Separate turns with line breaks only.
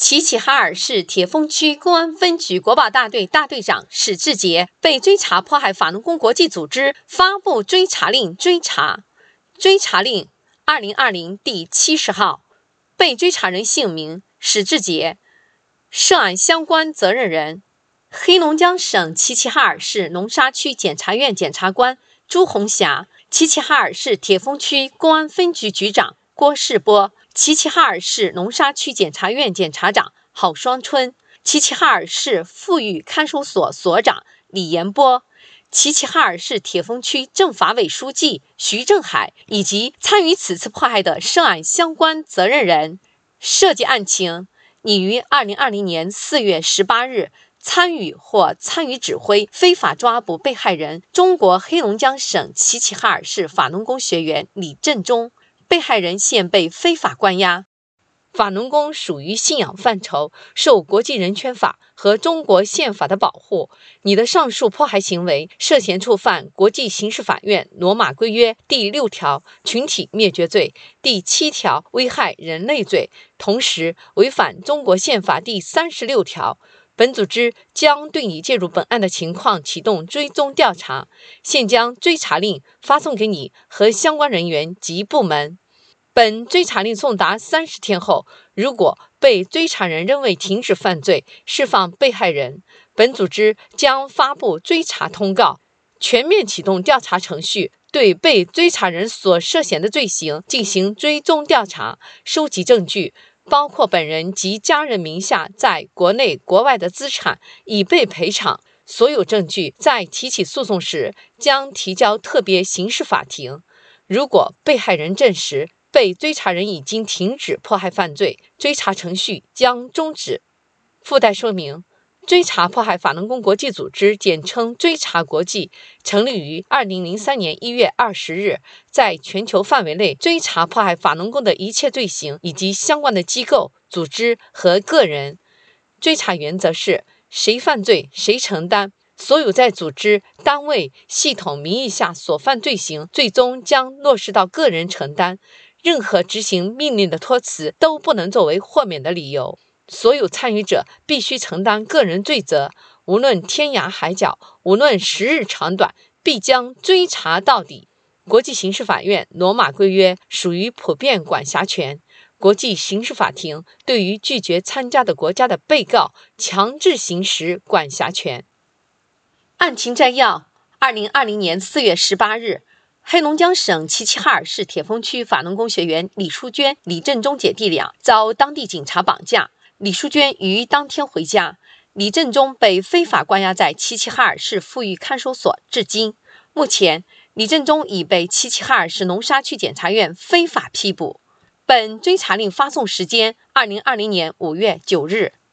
齐齐哈尔市铁峰区公安分局国保大队大队长史志杰被追查迫害法轮功国际组织发布追查令追查令2020第70号，被追查人姓名史志杰，涉案相关责任人黑龙江省齐齐哈尔市龙沙区检察院检察官朱红霞，齐齐哈尔市铁峰区公安分局局长郭世波，齐齐哈尔市龙沙区检察院检察长郝双春，齐齐哈尔市妇育看守所所长李延波，齐齐哈尔市铁峰区政法委书记徐正海以及参与此次迫害的涉案相关责任人。涉及案情，拟于2020年4月18日参与或参与指挥非法抓捕被害人中国黑龙江省齐齐哈尔市法轮功学员李振中，被害人现被非法关押。法轮功属于信仰范畴，受国际人权法和中国宪法的保护。你的上述迫害行为涉嫌触犯国际刑事法院罗马规约第6条群体灭绝罪、第7条危害人类罪，同时违反中国宪法第36条。本组织将对你介入本案的情况启动追踪调查，现将追查令发送给你和相关人员及部门。本追查令送达30天后，如果被追查人仍未停止犯罪，释放被害人，本组织将发布追查通告，全面启动调查程序，对被追查人所涉嫌的罪行进行追踪调查，收集证据，包括本人及家人名下在国内国外的资产已被赔偿。所有证据在提起诉讼时将提交特别刑事法庭。如果被害人证实被追查人已经停止迫害犯罪，追查程序将终止。附带说明：追查迫害法轮功国际组织，简称追查国际，成立于2003年1月20日，在全球范围内追查迫害法轮功的一切罪行以及相关的机构、组织和个人。追查原则是：谁犯罪谁承担。所有在组织、单位、系统名义下所犯罪行，最终将落实到个人承担。任何执行命令的托词都不能作为豁免的理由。所有参与者必须承担个人罪责，无论天涯海角，无论时日长短，必将追查到底。国际刑事法院罗马规约属于普遍管辖权，国际刑事法庭对于拒绝参加的国家的被告强制行使管辖权。案情摘要：2020年4月18日，黑龙江省齐齐哈尔市铁峰区法轮功学员李淑娟、李振中姐弟俩遭当地警察绑架。李淑娟于当天回家，李振中被非法关押在齐齐哈尔市妇育看守所至今。目前，李振中已被齐齐哈尔市龙沙区检察院非法批捕。本追查令发送时间：2020年5月9日。